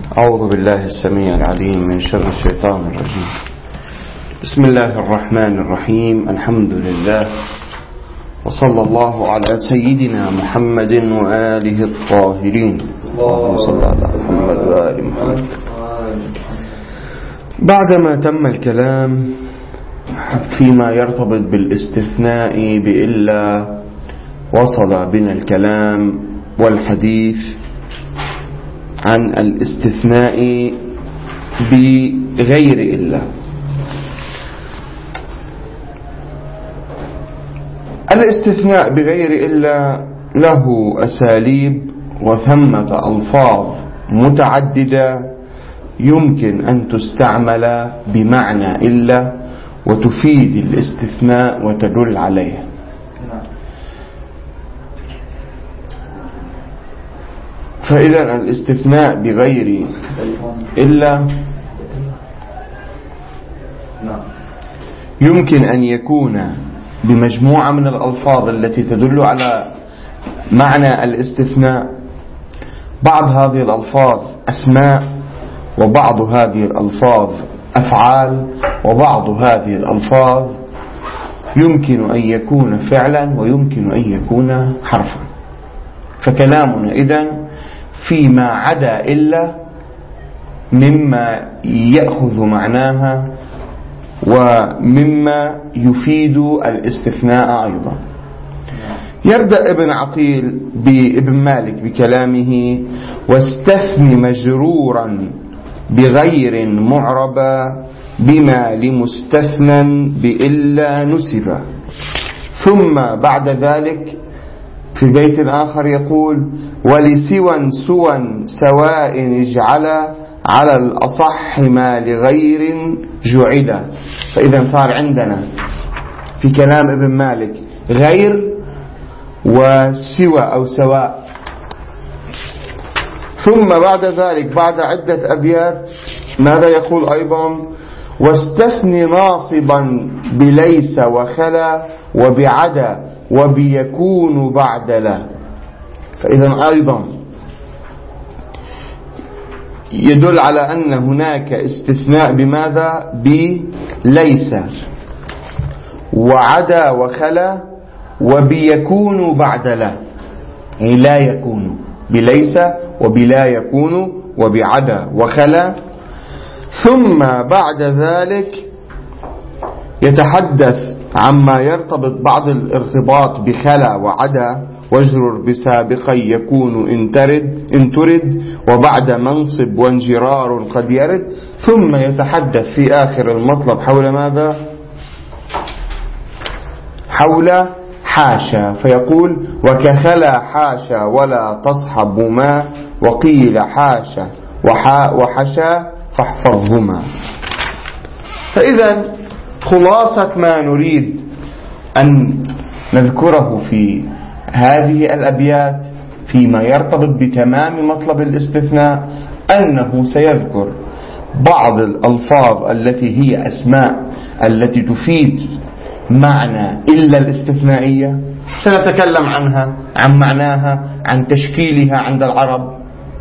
أعوذ بالله السميع العليم من شر الشيطان الرجيم. بسم الله الرحمن الرحيم. الحمد لله وصلى الله على سيدنا محمد وآله الطاهرين. اللهم صل على محمد وآل محمد. بعدما تم الكلام فيما يرتبط بالاستثناء بإلا، وصل بنا الكلام والحديث عن الاستثناء بغير إلا. الاستثناء بغير إلا له أساليب وثمة ألفاظ متعددة يمكن أن تستعمل بمعنى إلا وتفيد الاستثناء وتدل عليه. فإذا الاستثناء بغير إلا يمكن أن يكون بمجموعة من الألفاظ التي تدل على معنى الاستثناء. بعض هذه الألفاظ أسماء، وبعض هذه الألفاظ أفعال، وبعض هذه الألفاظ يمكن أن يكون فعلا ويمكن أن يكون حرفا. فكلامنا إذن فيما عدا إلا مما يأخذ معناها ومما يفيد الاستثناء أيضا. يبدأ ابن عقيل بابن مالك بكلامه: واستثن مجرورا بغير معربا بما لمستثنى بإلا نسبا. ثم بعد ذلك في بيت آخر يقول: ولسوى سواء اجعل على الأصح ما لغير جعل. فإذا صار عندنا في كلام ابن مالك غير وسوى أو سواء. ثم بعد ذلك بعد عدة أبيات ماذا يقول أيضا؟ واستثن ناصبا بليس وخلا وبعدا وبيكون بعد لا. فإذا أيضا يدل على أن هناك استثناء بماذا؟ بليس وعدا وخلا وبيكون بعد لا، يعني لا يكون، بليس وبلا يكون وبعدا وخلا. ثم بعد ذلك يتحدث عما يرتبط بعض الارتباط بخلا وعدا: واجرر بسابقا يكون إن ترد وبعد منصب وانجرار قد يرد. ثم يتحدث في آخر المطلب حول ماذا؟ حول حاشا، فيقول: وكخلا حاشا ولا تصحب ما وقيل حاشا وحشا فاحفظهما. فإذا خلاصة ما نريد أن نذكره في هذه الأبيات فيما يرتبط بتمام مطلب الاستثناء أنه سيذكر بعض الألفاظ التي هي أسماء التي تفيد معنى إلا الاستثنائية، سنتكلم عنها، عن معناها، عن تشكيلها عند العرب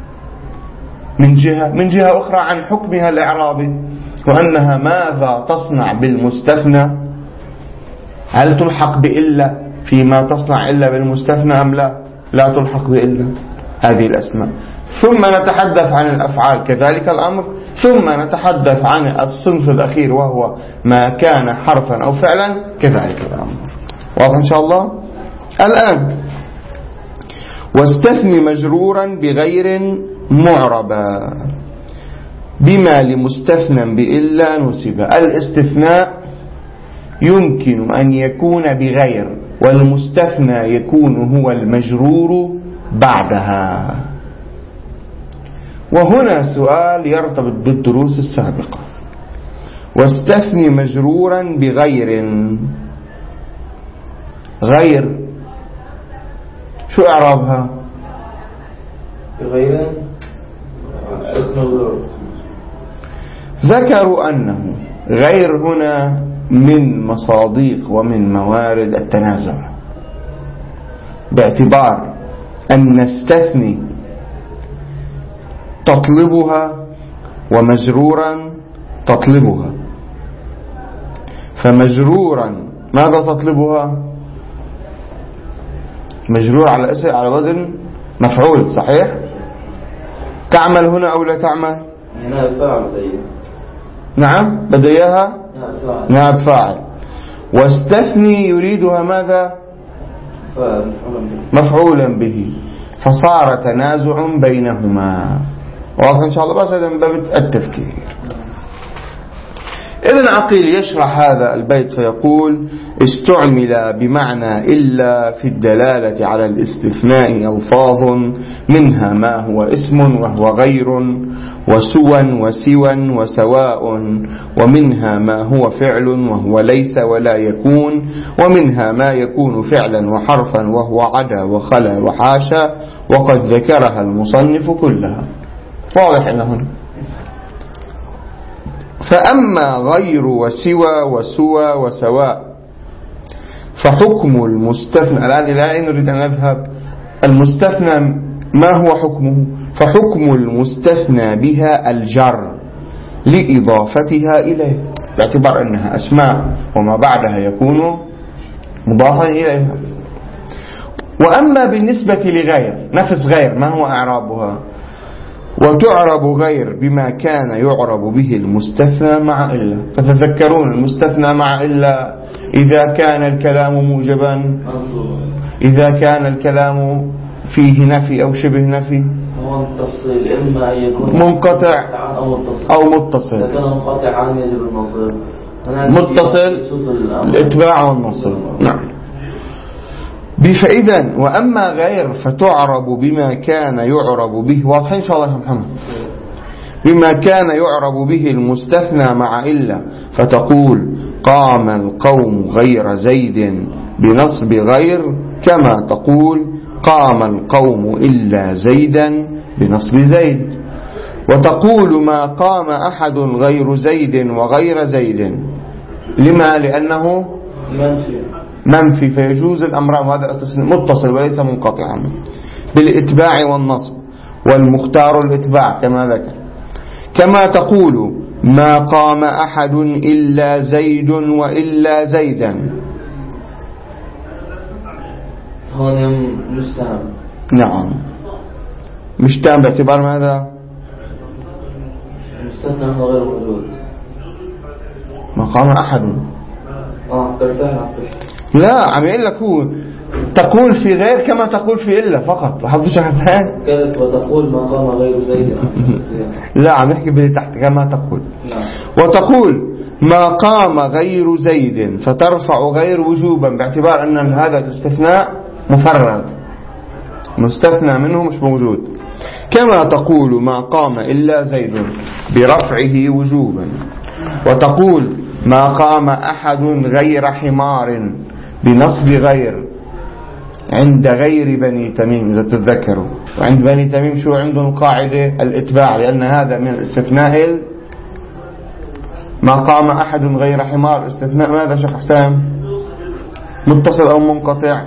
من جهة أخرى عن حكمها الإعرابي، وأنها ماذا تصنع بالمستثنى. هل تلحق بإلا فيما تصنع إلا بالمستثنى أم لا تلحق بإلا هذه الأسماء. ثم نتحدث عن الأفعال كذلك الأمر. ثم نتحدث عن الصنف الأخير وهو ما كان حرفا أو فعلا كذلك الأمر. واضح إن شاء الله؟ الآن واستثن مجرورا بغير معربا بما لمستثنى بإلا نسب. الاستثناء يمكن أن يكون بغير، والمستثنى يكون هو المجرور بعدها. وهنا سؤال يرتبط بالدروس السابقة: واستثن مجرورا بغير. غير شو إعرابها؟ بغير ذكروا أنه غير هنا من مصادق ومن موارد التنازع، باعتبار أن نستثني تطلبها ومجرورا تطلبها. فمجرورا ماذا تطلبها؟ مجرور على وزن مفعول، صحيح؟ تعمل هنا أو لا تعمل؟ نعم بديها نائب فاعل. واستثني يريدها ماذا؟ مفعولا به. فصار تنازع بينهما. واضح إن شاء الله؟ بس هذا من باب التفكير. ابن عقيل يشرح هذا البيت فيقول: استعمل بمعنى إلا في الدلالة على الاستثناء ألفاظ منها ما هو اسم وهو غير وسوى وسوى وسواء، ومنها ما هو فعل وهو ليس ولا يكون، ومنها ما يكون فعلا وحرفا وهو عدا وخلا وحاشا، وقد ذكرها المصنف كلها. واضح إلى هنا. فأما غير وسوى وسوى وسواء فحكم المستثنى، الآن إلى أين نريد أن نذهب؟ المستثنى ما هو حكمه؟ فحكم المستثنى بها الجر لإضافتها إليه، باعتبار أنها أسماء وما بعدها يكون مضافا إليها. وأما بالنسبة لغير، نفس غير ما هو إعرابها؟ وتعرب غير بما كان يعرب به المستثنى مع إلا. فتذكرون المستثنى مع إلا إذا كان الكلام موجبا، إذا كان الكلام فيه نفي أو شبه نفي، إما أن يكون منقطع أو متصل. إذا كان منقطعا يجب النصب، متصل الإتباع والنصب. نعم. فإذا وأما غير فتعرب بما كان يعرب به. واضح إن شاء الله يا محمد؟ بما كان يعرب به المستثنى مع إلا، فتقول: قام القوم غير زيد بنصب غير، كما تقول: قام القوم إلا زيدا بنصب زيد. وتقول: ما قام أحد غير زيد وغير زيد. لما؟ لأنه منفي، فيجوز الأمران، وهذا متصل وليس منقطعا بالإتباع والنصب، والمختار الإتباع كما ذكر. كما تقول: ما قام أحد إلا زيد وإلا زيدا. هنا مستهم. نعم مستهم باعتبار ماذا؟ مستثنى غير موجود. ما قام أحد. لا عم يقول لك هو تقول في غير كما تقول في إلا فقط. حفظوش حسان كانت وتقول ما قام غير زيد. لا عم يحكي باللي تحت كما تقول. وتقول ما قام غير زيد، فترفع غير وجوبا باعتبار أن هذا الاستثناء مفرد، مستثنى منه مش موجود. كما تقول ما قام إلا زيد برفعه وجوبا. وتقول ما قام أحد غير حمار بنصب غير عند غير بني تميم إذا تتذكروا. وعند بني تميم شو عندهم قاعدة؟ الإتباع، لأن هذا من الاستثناء. ما قام أحد غير حمار استثناء ماذا شيخ حسام؟ متصل أو منقطع؟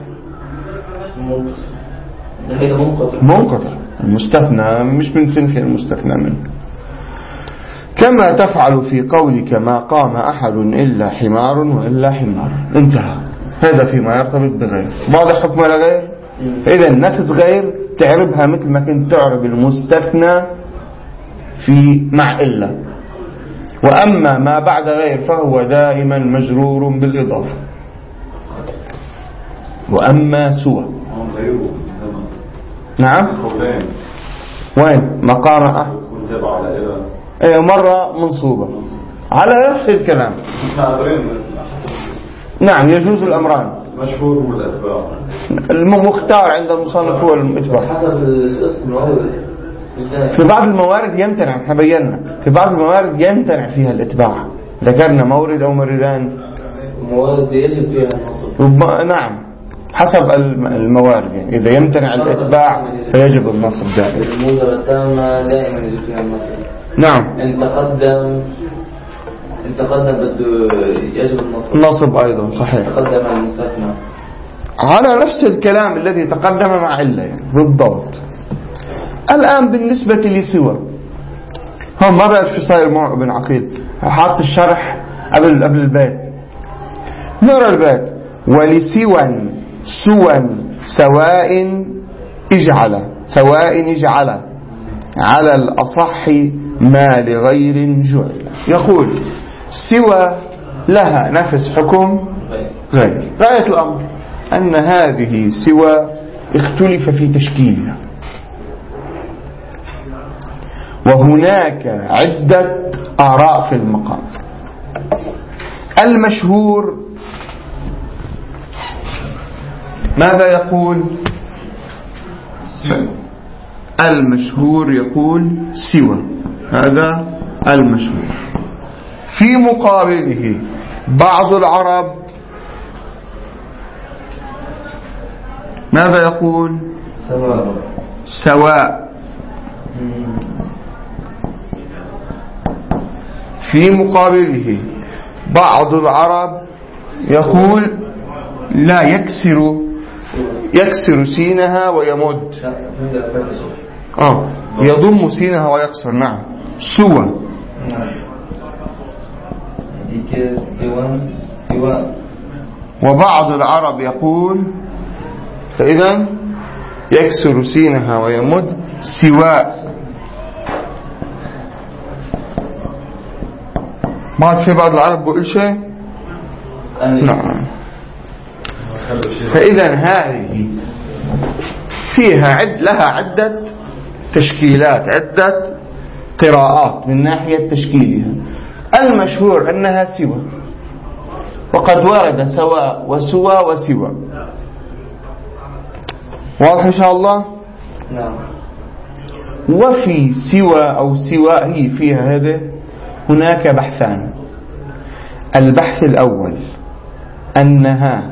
منقطع. المستثنى مش من صنف المستثنى منه. كما تفعل في قولك ما قام أحد إلا حمار وإلا حمار. انتهى. هذا فيما يرتبط بغير. واضح حكم غير؟ فإذا نفس غير تعربها مثل ما كنت تعرب المستثنى في مع إلا. وأما ما بعد غير فهو دائما مجرور بالإضافة. وأما سوى. نعم. وين مقام أحد؟ مرة منصوبة على نفس الكلام. نعم يجوز الأمران. مشهور بالإتباع. المختار عند المصنف هو الإتباع. حسب الاسم. في بعض الموارد يمتنع، احنا بينا في بعض الموارد يمتنع فيها الإتباع. ذكرنا مورد أو موردان. موارد يجب فيها النصب. نعم حسب الموارد، يعني إذا يمتنع الإتباع فيجب النصب دائما. الموجبة التامة دائما يجب فيها النصب. نعم. إن تقدم بده يجب النصب. نصب أيضا صحيح. تقدم المستثنى على نفس الكلام الذي تقدم مع إلا يعني بالضبط. الآن بالنسبة لسوى هم ما بعرف شو صاير مع ابن عقيل، حاط الشرح قبل البيت. نقرأ البيت: ولسوى سواء اجعل على الأصح ما لغير جعل. يقول سوى لها نفس حكم غير. غاية الأمر أن هذه سوى اختلف في تشكيلها، وهناك عدة آراء في المقام. المشهور ماذا يقول؟ المشهور يقول سوى، هذا المشهور. في مقابله بعض العرب ماذا يقول؟ سواء. في مقابله بعض العرب يقول لا، يكسر سينها ويمد، يضم سينها ويكسر. نعم، سوى. وبعض العرب يقول فإذا يكسر سينها ويمد سواء. ما في بعض العرب بيقول شيء. نعم. فإذا هذه فيها لها عدة تشكيلات، عدة قراءات من ناحية تشكيلها. المشهور أنها سوى، وقد ورد سواء وسوى وسوى. واضح إن شاء الله؟ نعم. وفي سوى أو سواء هي فيها هذا هناك بحثان. البحث الأول أنها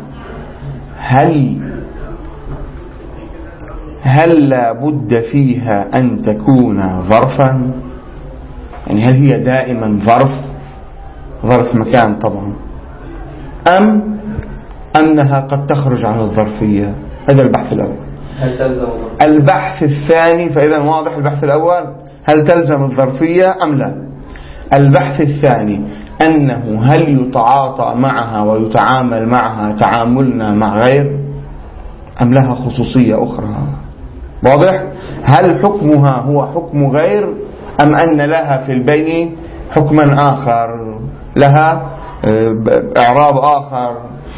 هل لا بد فيها أن تكون ظرفا، يعني هل هي دائما ظرف مكان طبعا، أم أنها قد تخرج عن الظرفية؟ هذا البحث الأول. البحث الثاني، فإذا واضح البحث الأول هل تلزم الظرفية أم لا. البحث الثاني أنه هل يتعاطى معها ويتعامل معها تعاملنا مع غير، أم لها خصوصية أخرى. واضح؟ هل حكمها هو حكم غير، أم أن لها في البين حكما آخر، لها إعراب آخر.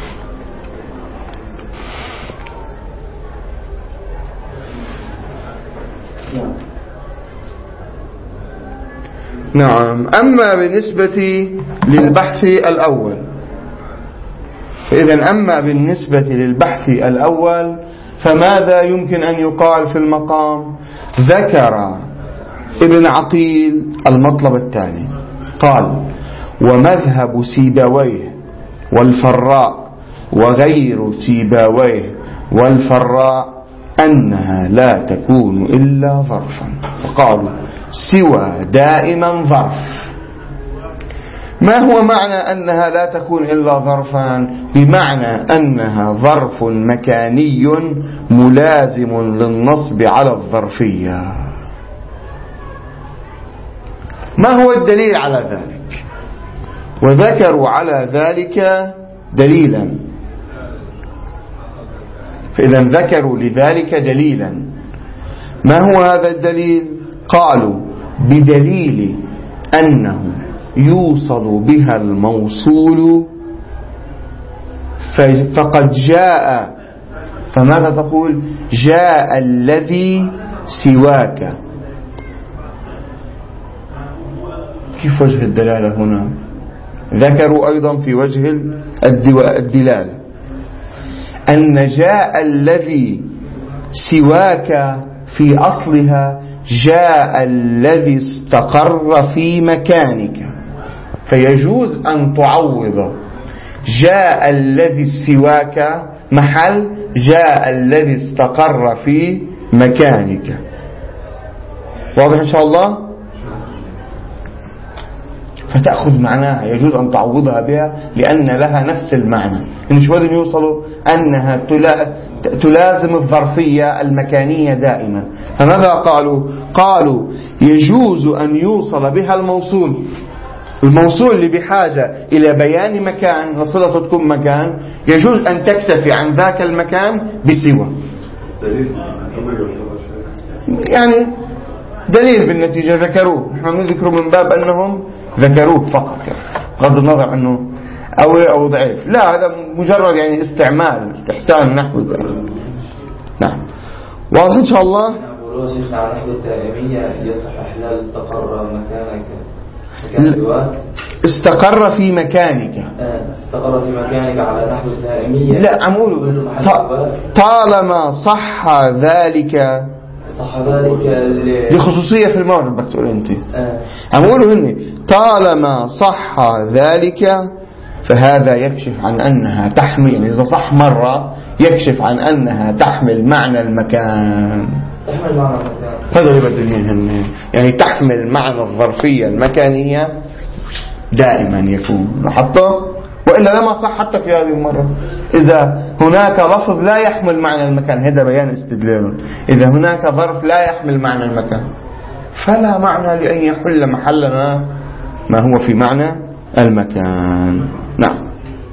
نعم. أما بالنسبة للبحث الأول، إذن أما بالنسبة للبحث الأول فماذا يمكن أن يقال في المقام؟ ذكر ابن عقيل المطلب الثاني، قال: ومذهب سيبويه والفراء وغير سيبويه والفراء أنها لا تكون إلا ظرفا. فقالوا سوى دائما ظرف. ما هو معنى أنها لا تكون إلا ظرفا؟ بمعنى أنها ظرف مكاني ملازم للنصب على الظرفية. ما هو الدليل على ذلك؟ وذكروا على ذلك دليلا، فإذا ذكروا لذلك دليلا. ما هو هذا الدليل؟ قالوا بدليل أنه يوصل بها الموصول فقد جاء. فماذا تقول؟ جاء الذي سواك. كيف وجه الدلالة هنا؟ ذكروا أيضا في وجه الدلالة أن جاء الذي سواك في أصلها جاء الذي استقر في مكانك، فيجوز أن تعوض جاء الذي سواك محل جاء الذي استقر في مكانك. واضح إن شاء الله؟ فتأخذ معناها، يجوز أن تعوضها بها لأن لها نفس المعنى. إن شو بدهم يوصلوا أنها تلازم الظرفية المكانية دائما. فماذا قالوا يجوز أن يوصل بها الموصول اللي بحاجة إلى بيان مكان وصلته تكون مكان، يجوز أن تكتفي عن ذاك المكان بسوى. يعني دليل بالنتيجة ذكروه، نحن نذكره من باب أنهم ذكروه فقط، يعني بغض النظر أنه قوي أو ضعيف، لا هذا مجرد يعني استحسان نحو. نعم واضح إن شاء الله. شيخنا على نحو الدائمية يصح إحلال استقر مكانك استقر في مكانك استقر في مكانك على نحو الدائمية. لا أقول طالما صح ذلك لخصوصية في المورد بتقول أنت أقوله هني طالما صح ذلك فهذا يكشف عن أنها تحمل، يعني إذا صح مرة يكشف عن أنها تحمل معنى المكان. تحمل معنى المكان هذا اللي بدلني يعني تحمل معنى الظرفية المكانية دائما يكون لاحظته، وإلا لما صح حتى في هذه المرة. إذا هناك لفظ لا يحمل معنى المكان، هذا بيان استدلال، إذا هناك ظرف لا يحمل معنى المكان فلا معنى لأن يحل محل ما هو في معنى المكان. نعم.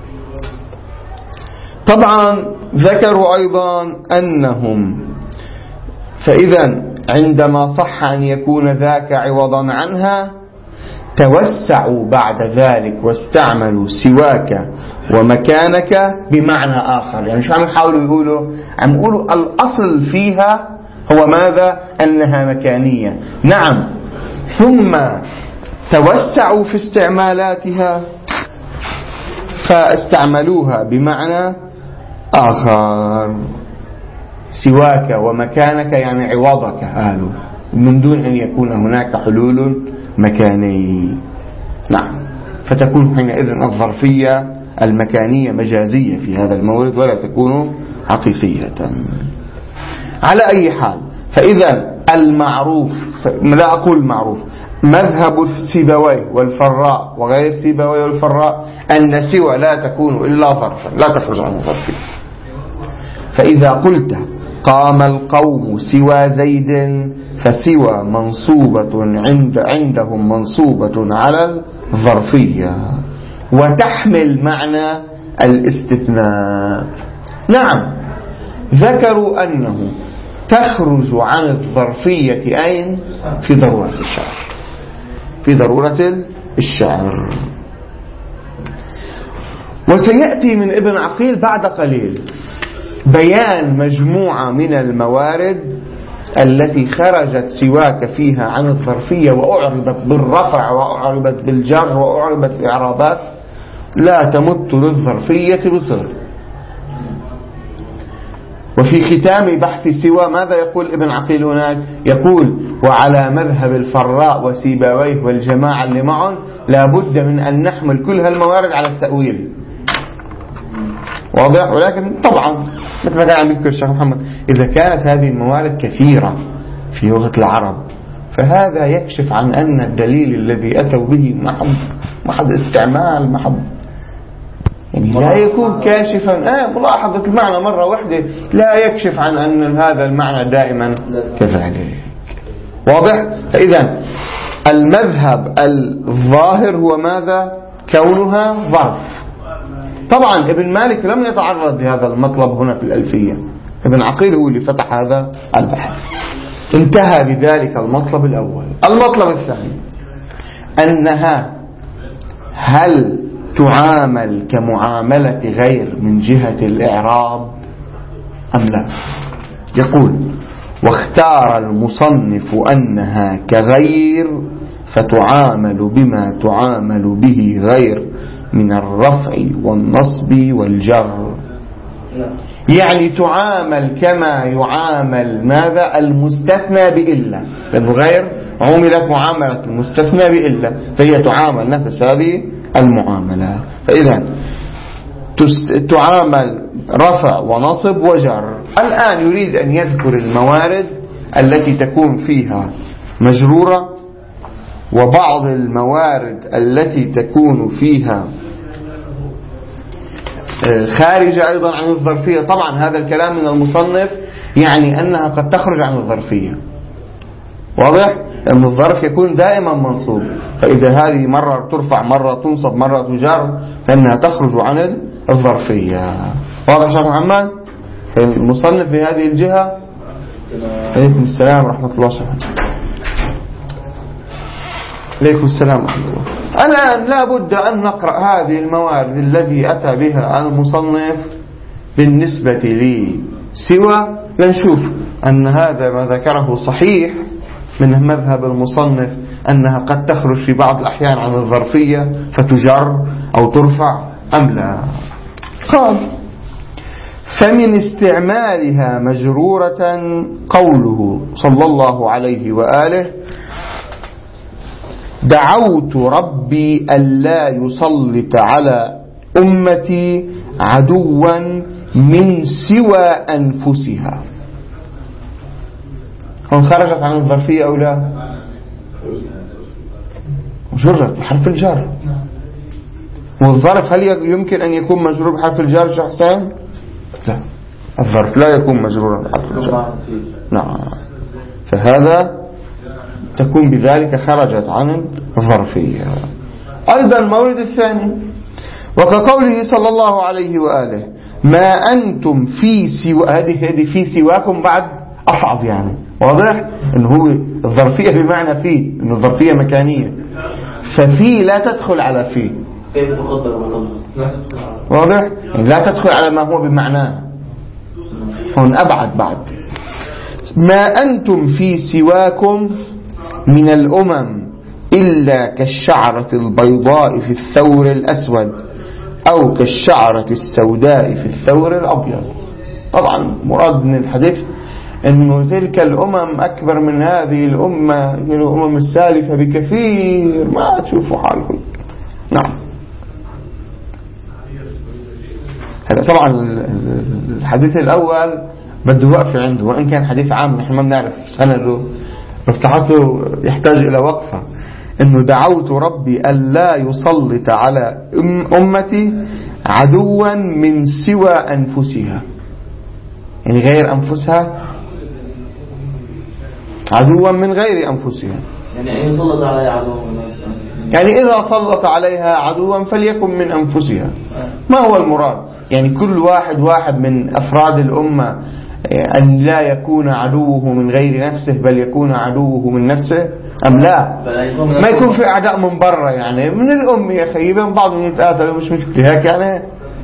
طبعا ذكروا أيضا أنهم فإذا عندما صح أن يكون ذاك عوضا عنها توسعوا بعد ذلك واستعملوا سواك ومكانك بمعنى آخر. يعني شو عم يحاولوا يقولوا؟ عم يقولوا الأصل فيها هو ماذا؟ أنها مكانية. نعم، ثم توسعوا في استعمالاتها فاستعملوها بمعنى آخر. سواك ومكانك يعني عوضك، قالوا من دون أن يكون هناك حلول مكاني. نعم، فتكون حينئذ الظرفية المكانية مجازية في هذا المورد ولا تكون حقيقية. على أي حال، فإذا المعروف، لا أقول معروف، مذهب سيبويه والفراء وغير سيبويه والفراء أن سوى لا تكون إلا ظرفا، لا تخرج عن ظرفية. فإذا قلت قام القوم سوى زيد فسوى منصوبة عندهم منصوبة على الظرفية وتحمل معنى الاستثناء. نعم، ذكروا أنه تخرج عن الظرفية أين؟ في ضرورة الشعر، في ضرورة الشعر. وسيأتي من ابن عقيل بعد قليل بيان مجموعة من الموارد التي خرجت سواك فيها عن الظرفية وأعربت بالرفع وأعربت بالجر وأعربت بإعرابات لا تمت للظرفية بصر. وفي ختام بحث سوى ماذا يقول ابن عقيل هناك؟ يقول وعلى مذهب الفراء وسيبويه والجماعة اللي معهم لا بد من أن نحمل كل هالموارد على التأويل. واضح؟ ولكن طبعا مثل ما كان عم يذكر الشيخ محمد، إذا كانت هذه الموارد كثيرة في لغة العرب فهذا يكشف عن أن الدليل الذي أتوا به محض استعمال يعني لا يكون كاشفا ملاحظة المعنى مرة واحدة لا يكشف عن أن هذا المعنى دائما كذلك. واضح؟ فإذا المذهب الظاهر هو ماذا؟ كونها ظرف. طبعا ابن مالك لم يتعرض لهذا المطلب هنا في الألفية، ابن عقيل هو اللي فتح هذا البحث. انتهى بذلك المطلب الأول. المطلب الثاني أنها هل تعامل كمعاملة غير من جهة الإعراب أم لا؟ يقول واختار المصنف أنها كغير فتعامل بما تعامل به غير من الرفع والنصب والجر. يعني تعامل كما يعامل ماذا؟ المستثنى بإلا، لأنه غير عملت معاملة المستثنى بإلا فهي تعامل نفس هذه المعاملة. فإذا تعامل رفع ونصب وجر. الآن يريد أن يذكر الموارد التي تكون فيها مجرورة وبعض الموارد التي تكون فيها خارجة أيضا عن الظرفية. طبعا هذا الكلام من المصنف يعني أنها قد تخرج عن الظرفية. واضح؟ أن الظرف يكون دائما منصوب، فإذا هذه مرة ترفع مرة تنصب مرة تجر فإنها تخرج عن الظرفية. واضح شيخ محمد؟ المصنف في هذه الجهة. عليكم السلام ورحمة الله وبركاته. عليكم السلام ورحمة الله. الآن لا بد أن نقرأ هذه الموارد التي أتى بها المصنف بالنسبة لي سوى لنشوف أن هذا ما ذكره صحيح من مذهب المصنف أنها قد تخرج في بعض الأحيان عن الظرفية فتجر أو ترفع أم لا. قال: فمن استعمالها مجرورة قوله صلى الله عليه وآله: دعوت ربي ألا يسلط على أمتي عدوا من سوى أنفسها. هم خرجت عن الظرفية أو لا؟ جرت بحرف الجر. والظرف هل يمكن أن يكون مجرور بحرف الجر شيخ حسين؟ لا، الظرف لا يكون مجرورا بحرف الجر. نعم، فهذا تكون بذلك خرجت عن الظرفية. أيضا المورد الثاني وكقوله صلى الله عليه وآله: ما أنتم في سوى. هذه في سواكم بعد أصعب يعني. واضح إنه هو الظرفية بمعنى في، إنه الظرفية مكانية، ففي لا تدخل على في. كيف تقدر؟ واضح؟ لا تدخل على ما هو بمعناه، هون أبعد بعد. ما أنتم في سواكم من الأمم إلا كالشعرة البيضاء في الثور الأسود أو كالشعرة السوداء في الثور الأبيض. طبعا مراد من الحديث أنه تلك الأمم أكبر من هذه الأمة، الأمم السالفة بكثير، ما تشوفوا حالكم. نعم، هذا طبعا الحديث الأول بده وقفة عنده، وإن كان حديث عام نحن ما بنعرف سنده، مصلحته يحتاج إلى وقفة. إنه دعوت ربي ألا يسلط على أمتي عدوا من سوى أنفسها، يعني غير أنفسها، عدوا من غير أنفسها، يعني أن يسلط عليها عدوا، يعني إذا سلط عليها عدوا فليكن من أنفسها. ما هو المراد؟ يعني كل واحد من أفراد الأمة أن لا يكون عدوه من غير نفسه بل يكون عدوه من نفسه أم لا؟ ما يكون في أعداء من برا، يعني من الأم يا أخي بين بعضهم يتقاتلوا مش مشكلة هيك يعني.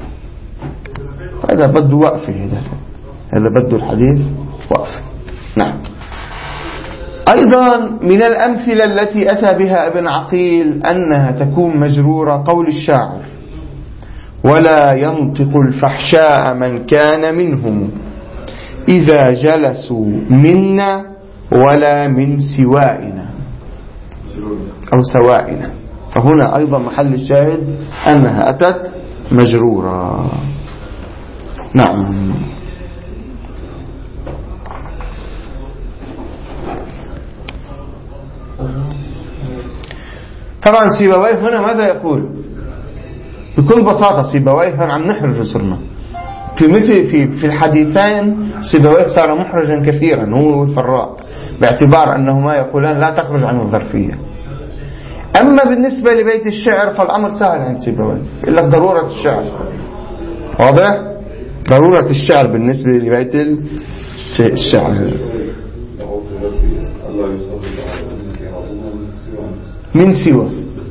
هذا بده وقفة، هذا بده الحديث وقفة. نعم. أيضا من الأمثلة التي أتى بها ابن عقيل أنها تكون مجرورة قول الشاعر: ولا ينطق الفحشاء من كان منهم إذا جلسوا منا ولا من سوائنا أو سوائنا. فهنا أيضا محل الشاهد أنها أتت مجرورة. نعم. طبعا سيبويه هنا ماذا يقول؟ بكل بساطة سيبويه هنا عم نحرج صرنا في مثل في الحديثين. سيبويه صار محرجا كثيرا هو والفراء، باعتبار أنهما يقولان لا تخرج عن الظرفية. أما بالنسبة لبيت الشعر فالأمر سهل عند سيبويه، يقول لك ضرورة الشعر. واضح؟ ضرورة الشعر بالنسبة لبيت الشعر من سوى،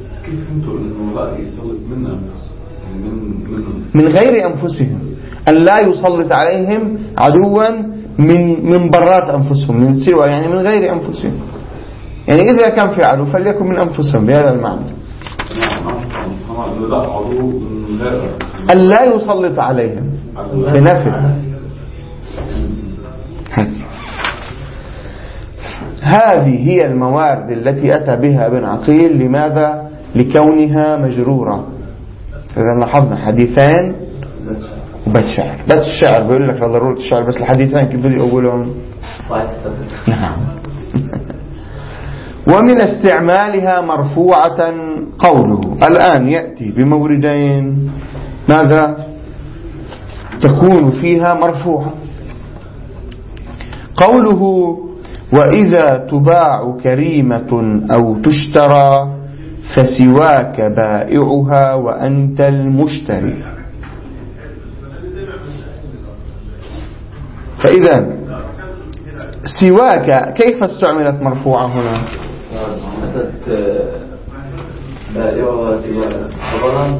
من غير أنفسهم، أن لا يسلط عليهم عدوا من برات أنفسهم. من سوى يعني من غير أنفسهم، يعني إذا كان في عدو فليكن من أنفسهم بهذا المعنى. أن لا يسلط عليهم بنفع. هذه هي الموارد التي أتى بها ابن عقيل. لماذا؟ لكونها مجرورة. فإذا لاحظنا حديثين وبيت شعر. بيت الشعر بيقول لك ضرورة الشعر، بس الحديثين كيف بدي أقولهم؟ نعم. ومن استعمالها مرفوعة قوله. الآن يأتي بموردين ماذا تكون فيها مرفوعة. قوله وإذا تباع كريمة أو تشترى فسواك بائعها وأنت المشتري. فإذا سواك كيف استعملت مرفوعة هنا؟ أتت بائعها سواك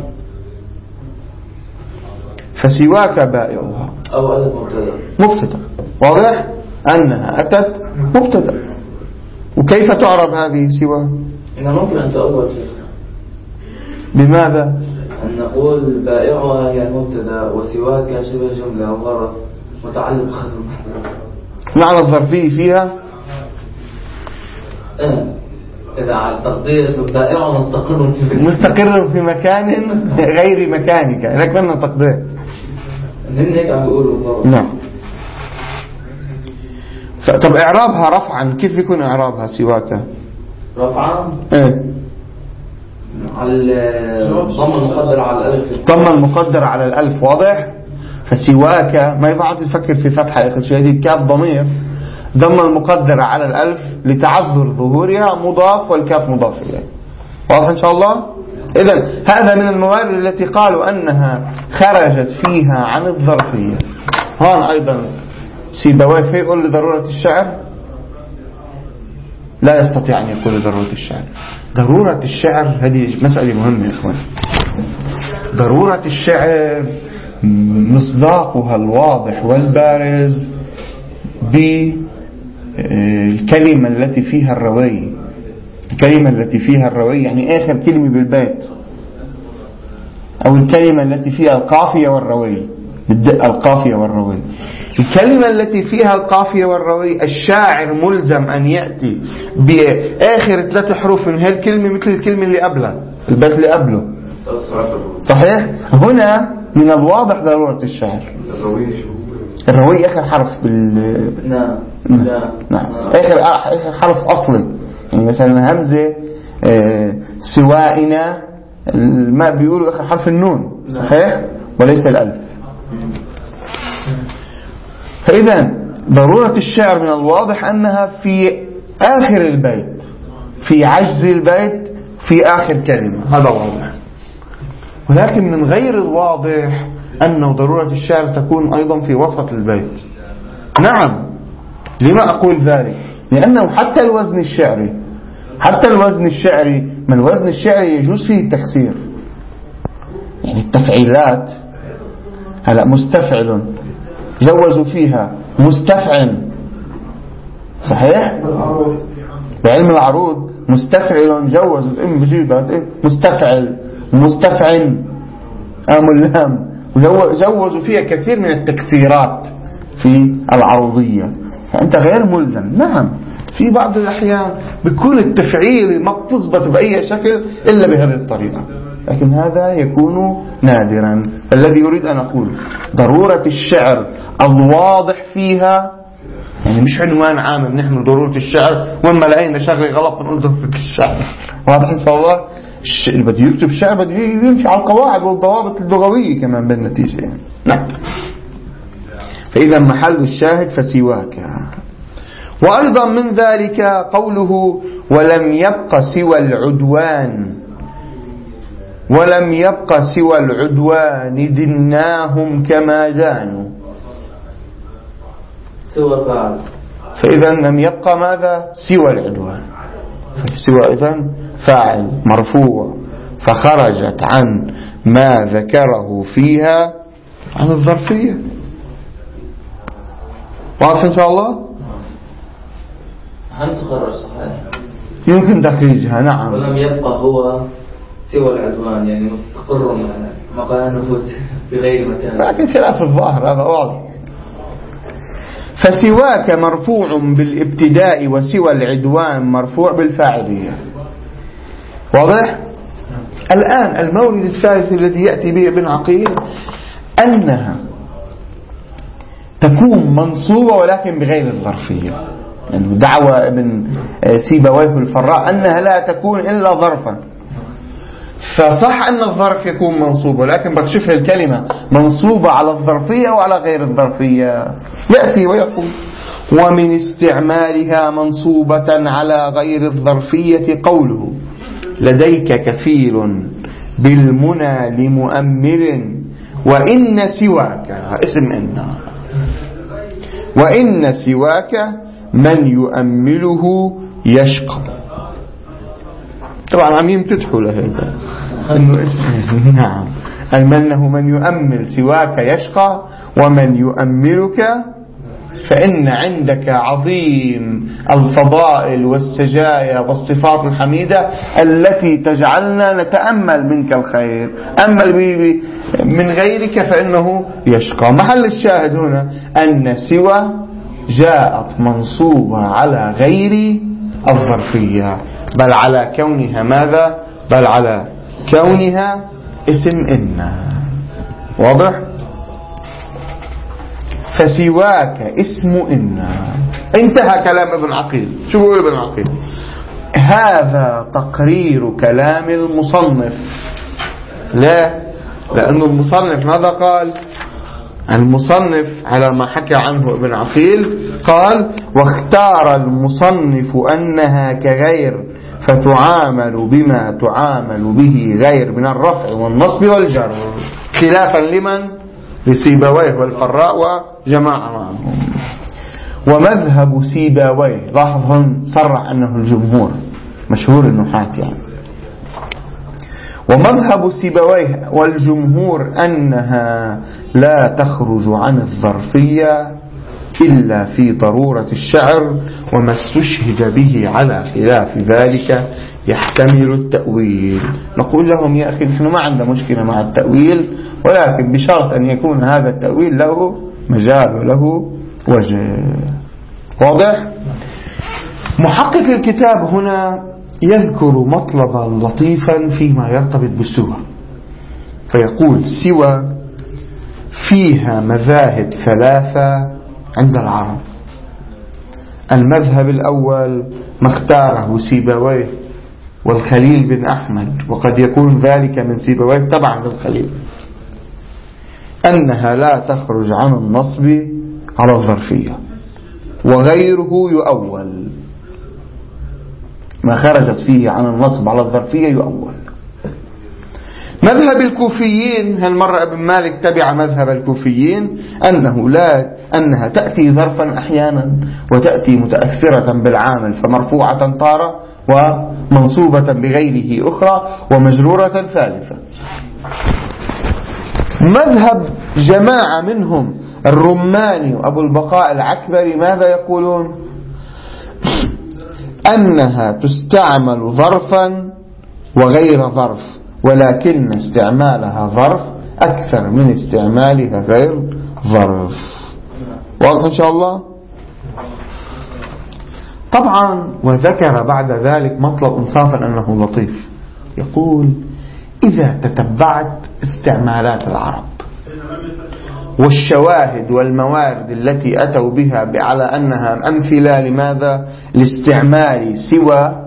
فسواك بائعها أو أتت مبتدأ. واضح أنها أتت مبتدأ. وكيف تعرب هذه سواك؟ إنها ممكن أن تؤول بماذا؟ أن نقول بائعها هي المبتدأ وسواك شبه جملة وغرض متعلق بخدم. معنى الظرفي فيها إذا على التقدير بائعها مستقر في مكان غير مكانك، لك من تقدير من هيك عم بيقولوا. نعم. طب إعرابها رفعا كيف بيكون إعرابها سواك؟ رفعا إيه؟ على الضم المقدر على الألف. ضم المقدر على الألف. واضح. فسواك ما ينفع تفكر في فتحة آخر شيء، هذه كاف ضمير ضم المقدر على الألف لتعذر ظهورها مضاف والكاف مضاف إليه. واضح إن شاء الله. إذن هذا من الموارد التي قالوا أنها خرجت فيها عن الظرفية. هون أيضا سيبويه يقول لضرورة الشعر لا يستطيع أن يقول لضرورة الشعر. ضرورة الشعر هذه مسألة مهمة يا إخوان. ضرورة الشعر مصداقها الواضح والبارز بالكلمة التي فيها الروي. الكلمة التي فيها الروي يعني آخر كلمة بالبيت، أو الكلمة التي فيها القافية والروي. بالدقة القافية والروي. الكلمة التي فيها القافية والروي الشاعر ملزم أن يأتي بآخر 3 حروف من هالكلمة مثل الكلمة اللي قبلها، البيت اللي قبله. صحيح. هنا من الواضح ضرورة الشعر. الروي آخر حرف نعم. آخر حرف أصلي. يعني مثلا همزة سوائنا ما بيقولوا آخر حرف النون. صحيح. وليس الألف. فإذا ضرورة الشعر من الواضح أنها في آخر البيت، في عجز البيت، في آخر كلمة. هذا واضح. ولكن من غير الواضح أن ضرورة الشعر تكون أيضا في وسط البيت. نعم. لما أقول ذلك؟ لأنه حتى الوزن الشعري من الوزن الشعري يجوز فيه التكسير. يعني التفعيلات هلا مستفعل جوزوا فيها مستفعل. صحيح. بعلم العروض مستفعل جوزوا الام بجيبها مستفعل مستفعل اللام، وجوزوا فيها كثير من التكسيرات في العروضية. فأنت غير ملزم. نعم في بعض الأحيان بيكون التفعيل ما بتضبط بأي شكل إلا بهذه الطريقة، لكن هذا يكون نادرا. الذي يريد أن أقول ضرورة الشعر الواضح فيها، يعني مش عنوان عام نحن ضرورة الشعر وما لقينا شغله غلط نقول ضرورة الشعر. واضح إن شاء الله. اللي بده يكتب شعر بده يمشي على القواعد والضوابط اللغوية كمان بالنتيجة يعني. نعم. فإذا محل الشاهد فسواك. وأيضا من ذلك قوله ولم يبق سوى العدوان دناهم كما دانوا. سوى فاعل. فإذا لم يبقى ماذا؟ سوى العدوان. سوى إذن فاعل مرفوع، فخرجت عن ما ذكره فيها عن الظرفية. واضح إن شاء الله. هل تخرج صحيح؟ يمكن تخريجها. نعم. ولم يبقى هو سوى العدوان يعني مستقر مقال نفوذ في غير مكان، لكن خلاف الظاهر هذا واضح. فسواك مرفوع بالابتداء وسوى العدوان مرفوع بالفاعلية. واضح. الآن المورد الثالث الذي يأتي به ابن عقيل أنها تكون منصوبة ولكن بغير الظرفية. يعني دعوى ابن سيبويه الفراء أنها لا تكون إلا ظرفا. فصح أن الظرف يكون منصوب، ولكن بتشوف الكلمة منصوبة على الظرفية وعلى غير الظرفية. يأتي ويقول: ومن استعمالها منصوبة على غير الظرفية قوله: لديك كفيل بالمنى لمؤمل وإن سواك اسم إن، وإن سواك من يؤمله يشقى. طبعا عم يمتدحوا لهذا نعم، المنه من يؤمل سواك يشقى ومن يؤملك، فإن عندك عظيم الفضائل والسجايا والصفات الحميدة التي تجعلنا نتأمل منك الخير. أمل من غيرك فإنه يشقى. محل الشاهد هنا أن سوى جاءت منصوبة على غير الظرفية، بل على كونها ماذا؟ بل على كونها اسم إن. واضح؟ فسواك اسم إن. انتهى كلام ابن عقيل. شو بيقول ابن عقيل؟ هذا تقرير كلام المصنف. لا، لأن المصنف ماذا قال؟ المصنف على ما حكى عنه ابن عقيل قال: واختار المصنف أنها كغير فتعامل بما تعامل به غير من الرفع والنصب والجر، خلافا لمن؟ لسيبويه والفراء وجماعة معهم. ومذهب سيبويه، لاحظ هون صرح أنه الجمهور، مشهور النحاة يعني. ومذهب سيبويه والجمهور أنها لا تخرج عن الظرفية إلا في ضرورة الشعر، وما استشهد به على خلاف ذلك يحتمل التأويل. نقول لهم: يا أخي نحن ما عندنا مشكلة مع التأويل، ولكن بشرط أن يكون هذا التأويل له مجال وله وجه. واضح؟ محقق الكتاب هنا يذكر مطلبا لطيفا فيما يرتبط بالسوى، فيقول: سوى فيها مذاهب ثلاثة عند العرب. المذهب الأول ما اختاره سيبويه والخليل بن أحمد، وقد يكون ذلك من سيبويه تبعا للخليل، أنها لا تخرج عن النصب على الظرفية، وغيره يؤول. ما خرجت فيه عن النصب على الظرفية يؤول. مذهب الكوفيين، هالمرة ابن مالك تبع مذهب الكوفيين، أنها تأتي ظرفا أحيانا وتأتي متأثرة بالعامل فمرفوعة تارة ومنصوبة بغيره أخرى ومجرورة ثالثة. مذهب جماعة منهم الرماني وأبو البقاء العكبري ماذا يقولون؟ أنها تستعمل ظرفا وغير ظرف، ولكن استعمالها ظرف أكثر من استعمالها غير ظرف. واضح إن شاء الله؟ طبعا وذكر بعد ذلك مطلب إنصافا أنه لطيف، يقول: إذا تتبعت استعمالات العرب والشواهد والموارد التي أتوا بها على أنها أمثلة لماذا؟ لاستعمال سوى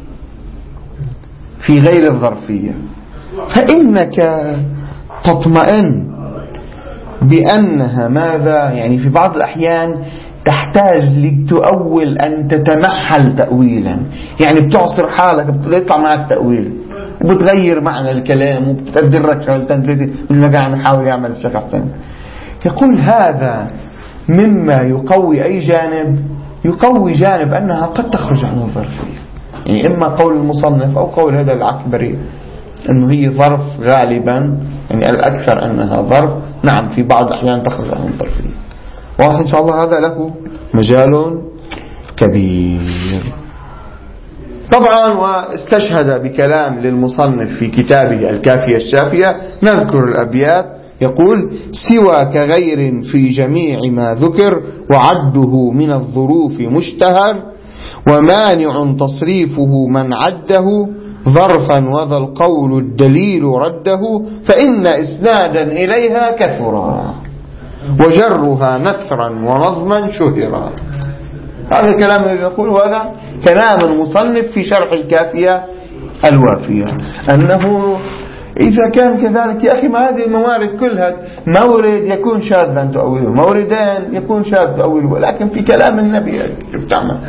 في غير الظرفية، فإنك تطمئن بأنها ماذا؟ يعني في بعض الأحيان تحتاج لتؤول أن تتمحل تأويلا، يعني بتعصر حالك بتطلع معك تأويل وبتغير معنى الكلام وبتقدرك شغلتين ثلاثة من ما قاعد نحاول يعمل الشيخ حسين. يقول هذا مما يقوي أي جانب؟ يقوي جانب أنها قد تخرج عن الظرفية، يعني إما قول المصنف أو قول هذا العكبري أنه هي ظرف غالبا، يعني الأكثر أنها ظرف، نعم في بعض الأحيان تخرج عن الظرفية. واضح إن شاء الله؟ هذا له مجال كبير. طبعا واستشهد بكلام للمصنف في كتابه الكافية الشافية. نذكر الأبيات. يقول: سوى كغير في جميع ما ذكر وعده من الظروف مشتهر، ومانع تصريفه من عده ظرفا وذا القول الدليل رده، فإن إسنادا إليها كثرا وجرها نثرا ونظما شهرا. هذا الكلام الذي يقول هذا كلام المصنف في شرح الكافية الوافية، أنه إذا كان كذلك يا أخي ما هذه الموارد كلها مورد يكون شاذا تؤوله، موردين يكون شاذ تؤوله، ولكن في كلام النبي شو تعمل؟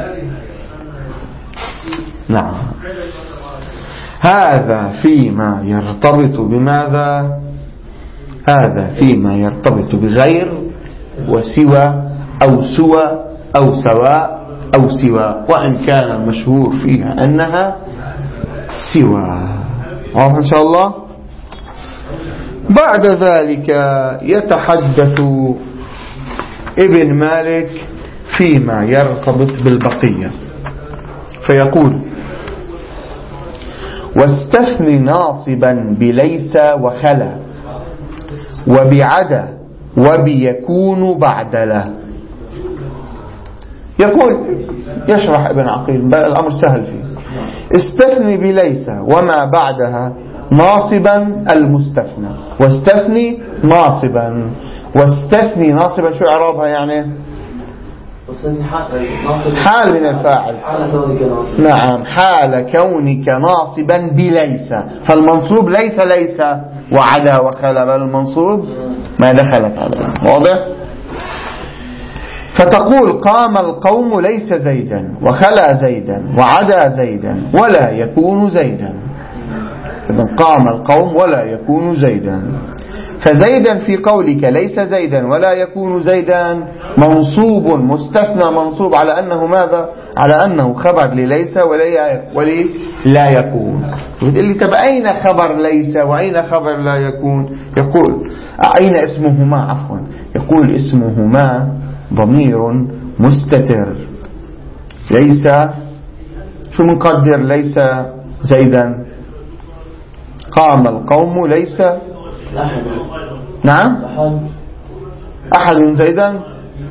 نعم. هذا فيما يرتبط بماذا؟ هذا فيما يرتبط بغير وسوى أو سوى أو سواء أو سوى، وإن كان المشهور فيها أنها سوى. واضح إن شاء الله. بعد ذلك يتحدث ابن مالك فيما يرتبط بالبقية فيقول: واستثن ناصبا بليس وخلا وبعدا وبيكون بعد له. يقول يشرح ابن عقيل، الأمر سهل فيه. استثني بليس وما بعدها ناصبا المستثنى، واستثني ناصبا. واستثني ناصبا شو إعرابها يعني؟ حال من الفاعل. نعم، حال كونك ناصبا بليس، فالمنصوب ليس ليس وعدا وخلا، بل المنصوب ما دخلت عليه. واضح؟ فتقول: قام القوم ليس زيدا وخلا زيدا وعدا زيدا ولا يكون زيدا. إذن قام القوم ولا يكون زيدا. فزيدا في قولك ليس زيدا ولا يكون زيدا منصوب مستثنى، منصوب على أنه ماذا؟ على أنه خبر لليس ولا يكون. بتقول لي طب أين خبر ليس وأين خبر لا يكون؟ يقول أين اسمهما؟ عفوا، يقول اسمهما ضمير مستتر. ليس شو منقدر ليس زيدا؟ قام القوم ليس أحد. نعم، أحد زيدا.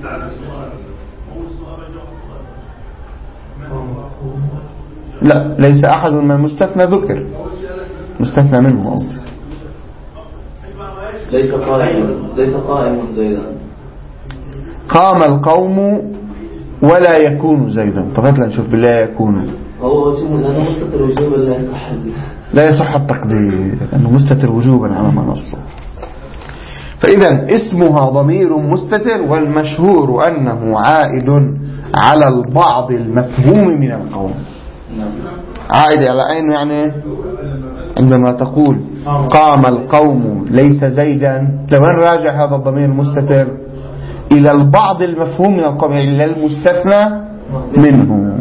لا، ليس أحد من المستثنى ذكر، مستثنى منه قصدي. ليس قائم زيدا. قام القوم ولا يكون زيدا. طب نشوف بالله يكون، هو لأنه مستتر وجوبا لا يصح التقدير لأنه مستتر وجوبا على ما نصه. فإذا اسمها ضمير مستتر، والمشهور أنه عائد على البعض المفهوم من القوم. عائد على أين يعني؟ عندما تقول قام القوم ليس زيدا، لمن راجع هذا الضمير المستتر؟ إلى البعض المفهوم من القوم، إلى المستثنى منه،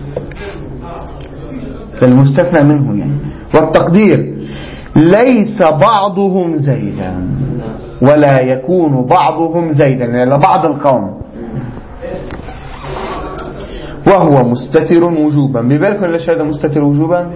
فالمستثنى منه يعني. والتقدير ليس بعضهم زيدا ولا يكون بعضهم زيدا، يعني بعض القوم، وهو مستتر وجوبا. ببالكم ليش هذا مستتر وجوبا؟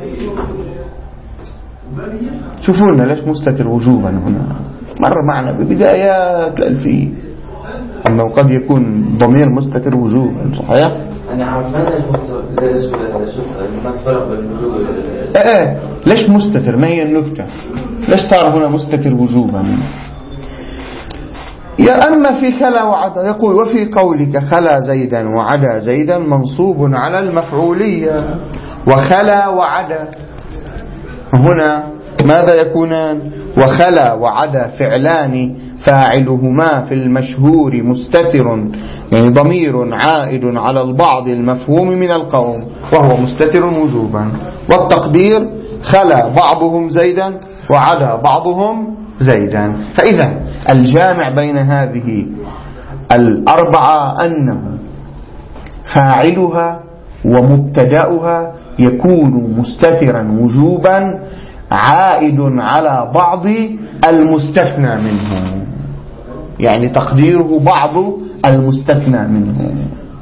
شوفوا لنا ليش مستتر وجوبا هنا. مر معنا ببدايات الألفية أنه قد يكون ضمير مستتر وجوبا. صحيح؟ أنا عارف ليش ما فرق بين الوجوب ليش مستتر؟ ما هي النكتة؟ ليش صار هنا مستتر وجوبا؟ يا أما في خلا وعدا، يقول وفي قولك خلا زيدا وعدا زيدا منصوب على المفعولية. وخلا وعدا هنا ماذا يكونان؟ وخلا وعدا فعلان فاعلهما في المشهور مستتر، يعني ضمير عائد على البعض المفهوم من القوم، وهو مستتر وجوبا. والتقدير خلا بعضهم زيدا وعدا بعضهم زيدا. فإذا الجامع بين هذه الأربعة أنه فاعلها ومبتدأها يكون مستترا وجوبا عائد على بعض المستثنى منه، يعني تقديره بعض المستثنى منه.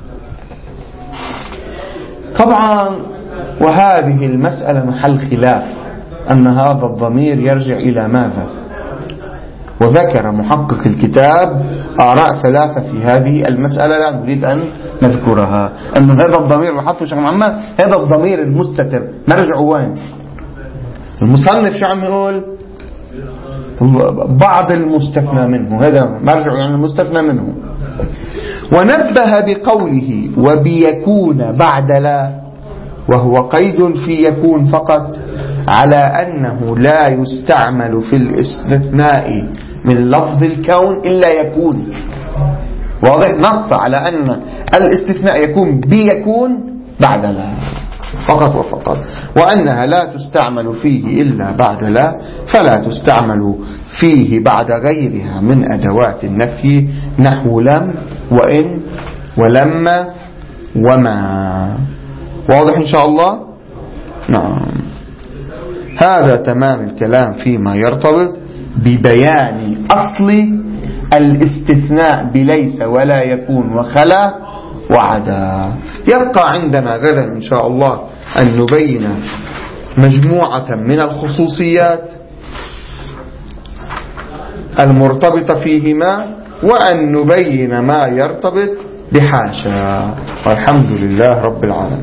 طبعا وهذه المسألة محل خلاف، أن هذا الضمير يرجع إلى ماذا؟ وذكر محقق الكتاب آراء ثلاثة في هذه المسألة، لا نريد أن نذكرها. أن هذا الضمير وحطه شيخ محمد، هذا الضمير المستتر مرجعه وين؟ المصنف شو عم يقول؟ بعض المستثنى منه، هذا مرجع يعني المستثنى منه. ونبه بقوله وبيكون بعد لا، وهو قيد في يكون فقط، على أنه لا يستعمل في الاستثناء من لفظ الكون إلا يكون. واضح؟ نص على أن الاستثناء يكون بيكون بعد لا فقط وفقط، وأنها لا تستعمل فيه إلا بعد لا، فلا تستعمل فيه بعد غيرها من أدوات النفي نحو لم وإن ولما وما. واضح إن شاء الله؟ نعم. هذا تمام الكلام فيما يرتبط ببيان أصل الاستثناء بليس ولا يكون وخلا وعدا. يبقى عندنا غدا إن شاء الله أن نبين مجموعة من الخصوصيات المرتبطة فيهما، وأن نبين ما يرتبط بحاشا. والحمد لله رب العالمين.